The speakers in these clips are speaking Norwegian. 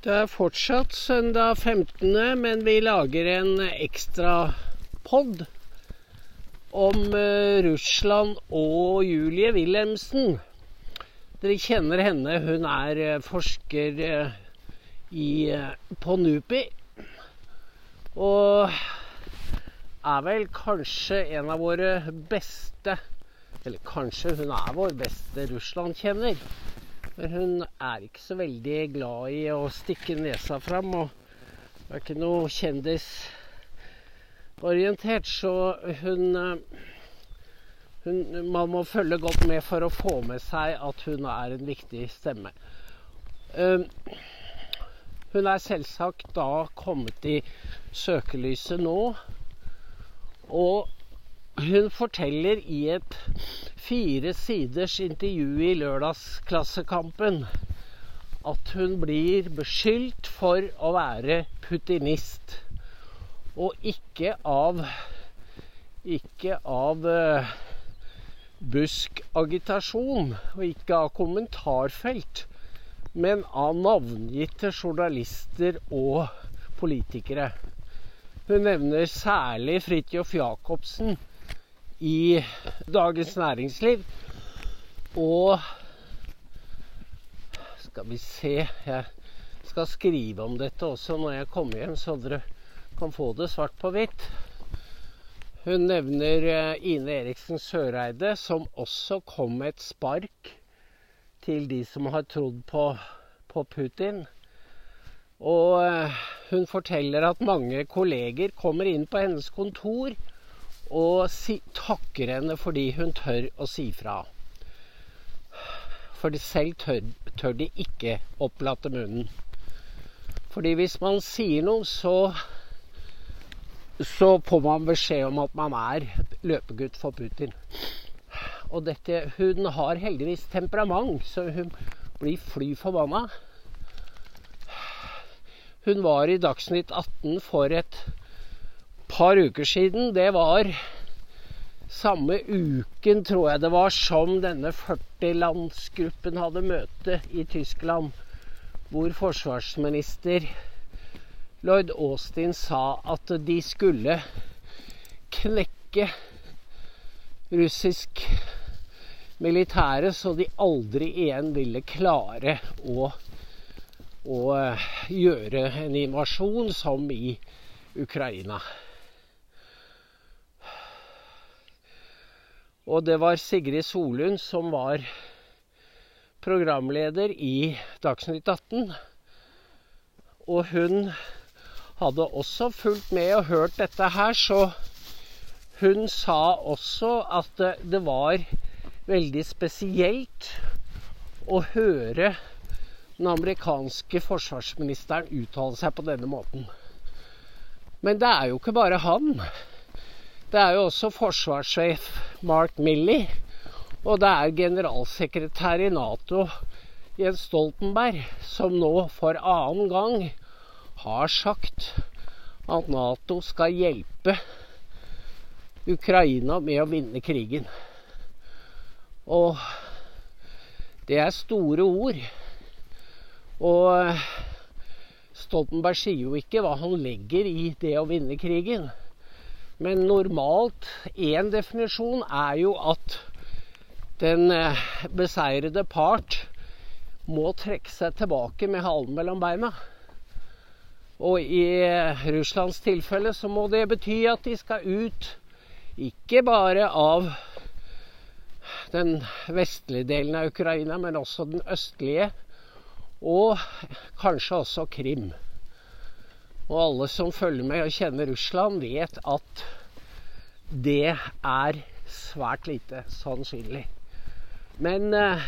Det fortsatt søndag 15., men vi lager en ekstra podd om Russland og Julie Wilhelmsen. Dere kjenner henne, hun forsker på NUPI, og vel kanskje en av våre beste, eller kanskje hun vår beste Russland-kjenner. Men hun ikke så veldig glad i å stikke nesa fram, og ikke noe kjendisorientert, så man må følge godt med for å få med seg at hun en viktig stemme. Hun selvsagt da kommet i søkelyset nå, og hun forteller i et 4 siders intervju i Lørdagsklassekampen at hun blir beskyldt for å være putinist, og ikke av buskagitasjon, og ikke av kommentarfelt, men av navngitte journalister og politikere. Hun nevner særlig Fridtjof Jacobsen i Dagens Næringsliv, og skal vi se, jeg skal skrive om dette også når jeg kommer hjem, så dere kan få det svart på hvitt. Hun nevner Ine Eriksen Søreide, som også kom med et spark til de som har trodd på Putin. Og hun forteller at mange kolleger kommer inn på hennes kontor og takker henne fordi hun tør å si fra. For selv tør de ikke opplate munnen. Fordi hvis man sier noe, så får man beskjed om at man løpegutt for Putin. Og hun har heldigvis temperament, så hun blir fly forbanna. Hun var i Dagsnytt 18 for et par uker siden. Det var samme uken, tror jeg det var, som denne 40-landsgruppen hadde møte i Tyskland, hvor forsvarsminister Lloyd Austin sa at de skulle knekke russisk militære, så de aldri igjen ville klare å gjøre en invasjon som i Ukraina. Og det var Sigrid Solund som var programleder i Dagsnytt 18. Og hun hadde også fulgt med og hørt dette her, så hun sa også at det var veldig spesielt å høre den amerikanske forsvarsministeren uttale seg på denne måten. Men det jo ikke bare han. Det jo også forsvarssjef Mark Milley, og det generalsekretær i NATO Jens Stoltenberg, som nå for annen gang har sagt at NATO skal hjelpe Ukraina med å vinne krigen. Og det store ord. Og Stoltenberg sier jo ikke hva han legger i det å vinne krigen. Men normalt, en definisjon jo at den beseirede part må trekke seg tilbake med halen mellom beina. Og i Russlands tilfelle så må det bety at de skal ut, ikke bare av den vestlige delen av Ukraina, men også den østlige, og kanskje også Krim. Og alle som følger med og kjenner Russland vet at det svært lite sannsynlig. Men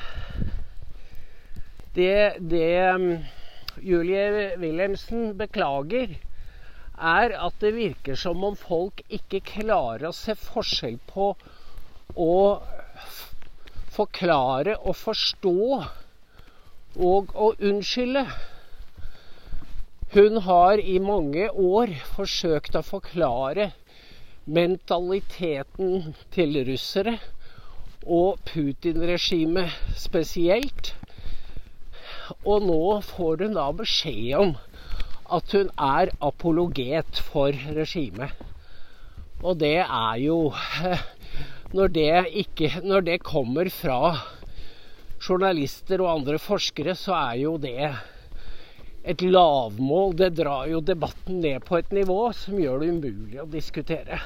det Julie Wilhelmsen beklager at det virker som om folk ikke klarer å se forskjell på å forklare og forstå og å unnskylde. Hun har i mange år forsøkt å forklare mentaliteten til russere og Putin-regimet spesielt. Og nå får hun da beskjed om at hun er apologet for regimet. Og det er jo, når det kommer fra journalister og andre forskere, så er jo det et lavmål. Det drar jo debatten ned på et nivå som gjør det umulig å diskutere.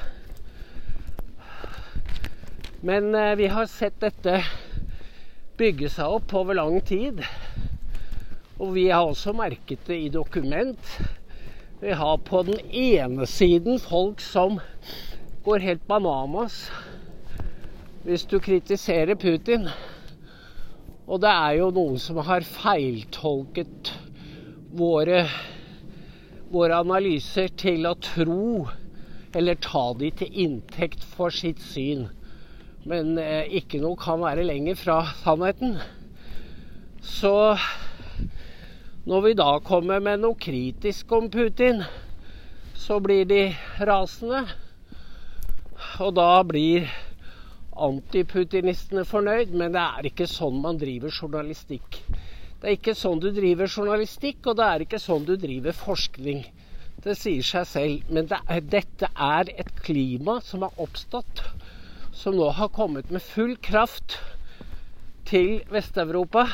Men vi har sett dette bygge seg opp over lang tid. Og vi har også merket det i dokument. Vi har på den ene siden folk som går helt bananas hvis du kritiserer Putin. Og det er jo noen som har feiltolket våre analyser til å tro, eller ta de til inntekt for sitt syn. Men ikke noe kan være lenger fra sannheten. Så når vi da kommer med noe kritisk om Putin, så blir de rasende. Og da blir antiputinistene fornøyd, men det er ikke sånn man driver journalistikk. Det er ikke sånn du driver journalistikk, og det er ikke sånn du driver forskning. Det sier seg selv, men dette er et klima som har oppstått, som nå har kommet med full kraft til Vest-Europa.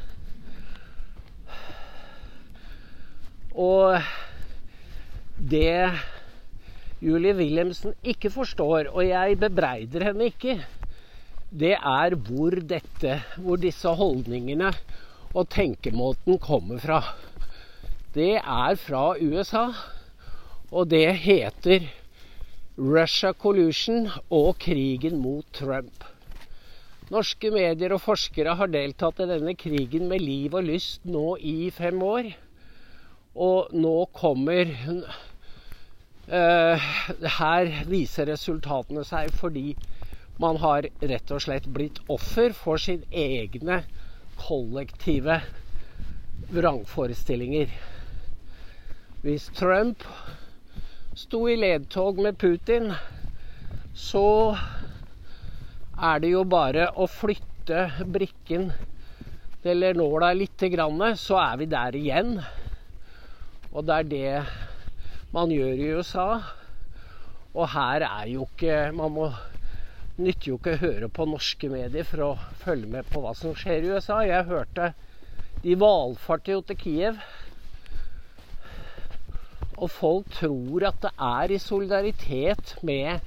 Og det Julie Wilhelmsen ikke forstår, og jeg bebreider henne ikke, det er hvor disse holdningene og tenkemåten kommer fra. Det er fra USA, og det heter Russia Collusion og krigen mot Trump. Norske medier og forskere har deltatt i denne krigen med liv og lyst nå i 5 år. Og nå kommer her viser resultatene seg fordi man har rett og slett blitt offer for sine egne kollektive vrangforestillinger. Hvis Trump sto i ledtog med Putin, så er det jo bare å flytte brikken eller nåla litt grann, så er vi der igjen. Og det er det man gjør i USA. Og her er jo ikke, nytter jo ikke å høre på norske medier for å følge med på hva som skjer i USA. Jeg hørte de valfarter jo til Kiev, og folk tror at det er i solidaritet med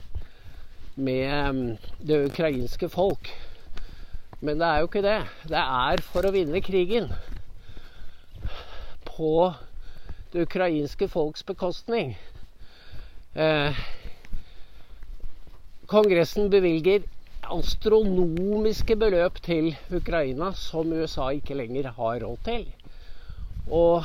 det ukrainske folk. Men det er jo ikke det. Det er for å vinne krigen på det ukrainske folks bekostning. Kongressen bevilger astronomiske beløp til Ukraina som USA ikke lenger har råd til. Og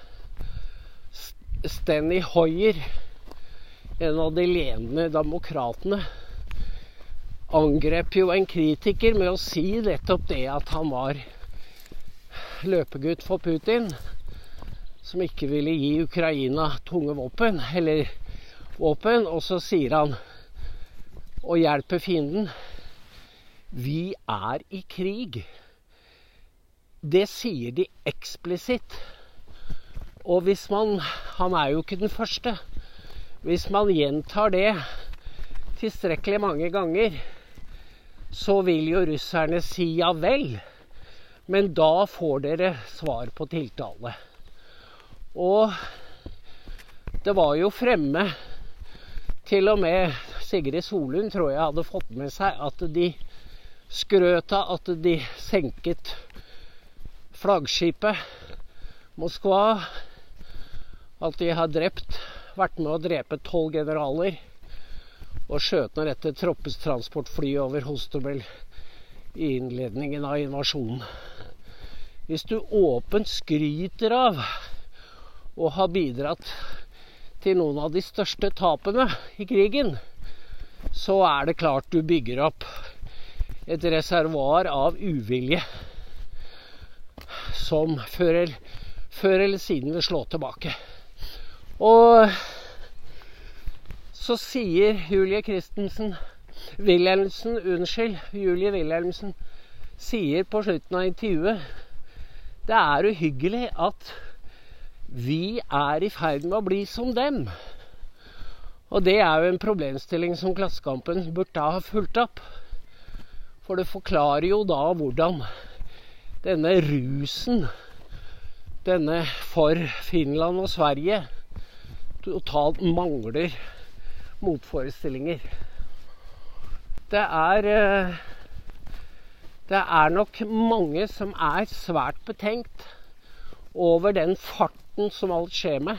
Steny Hoyer, en av de ledende demokratene, angrep jo en kritiker med å si nettopp det at han var løpegutt for Putin, som ikke ville gi Ukraina tunge våpen, og så sier han og hjelper fienden. Vi er i krig. Det sier de eksplisitt. Og hvis han er jo ikke den første. Hvis man gjentar det tilstrekkelig mange ganger, så vil jo russerne si ja vel. Men da får dere svar på tiltale. Og det var jo fremme, til og med Sigrid Solund tror jeg hadde fått med seg at de skrøt av at de senket flaggskipet Moskva, at de har vært med å drepe 12 generaler og skjøt ned dette troppestransportflyet over Hostomel i innledningen av invasjonen. Hvis du åpent skryter av og har bidratt til noen av de største tapene i krigen, så er det klart du bygger opp et reservoar av uvilje som før eller siden vil slå tilbake. Og så sier Julie Wilhelmsen sier på slutten av intervjuet Det er uhyggelig at vi er i ferd med å bli som dem. Og det er jo en problemstilling som Klassekampen burde ha fulgt opp. For det forklarer jo da hvordan denne rusen, denne for Finland og Sverige, totalt mangler motforestillinger. Det er nok mange som er svært betenkt over den farten som alt skjer med.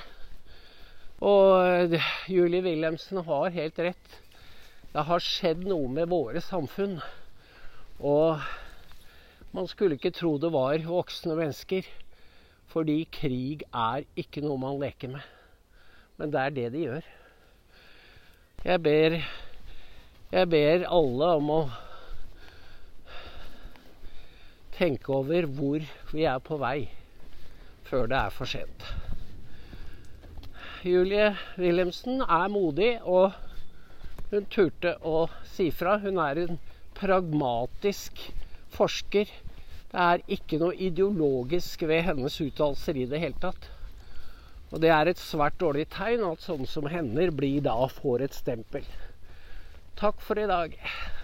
Og Julie Wilhelmsen har helt rett. Det har skjedd noe med våre samfunn. Og man skulle ikke tro det var voksne mennesker, fordi krig er ikke noe man leker med. Men det er det de gjør. Jeg ber alle om å tenke over hvor vi er på vei, før det er for sent. Julie Wilhelmsen er modig, og hun turte å si fra. Hun er en pragmatisk forsker. Det er ikke noe ideologisk ved hennes uttalelser i det hele tatt. Og det er et svært dårlig tegn at sånne som henne får et stempel. Takk for i dag.